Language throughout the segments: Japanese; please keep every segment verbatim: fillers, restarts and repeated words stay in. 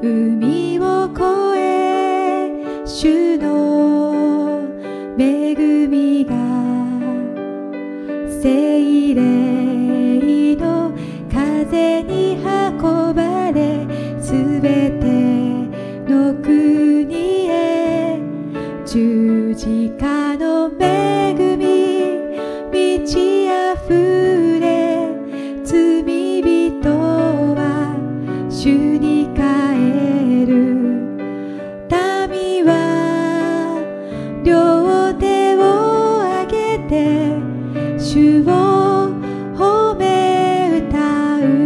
海を越え主の恵みが聖霊の風に運ばれすべての国へ十字架の恵み満ち溢れ罪人は主に帰る民は両手を上げて主を褒め歌う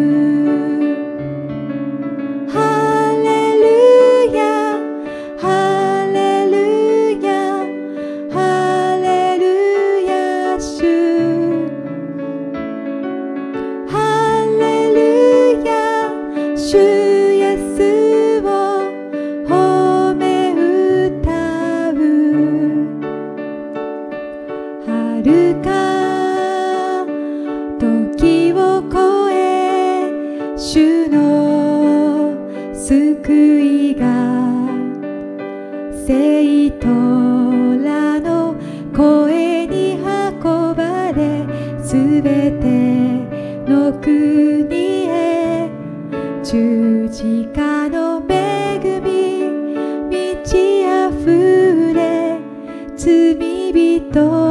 ハレルヤハレルヤハレルヤ主ハレルヤ主イエスを褒め歌う遥か時を越え主の救いが生徒らの声に運ばれすべての国へ十字架の恵み満ち溢れ罪人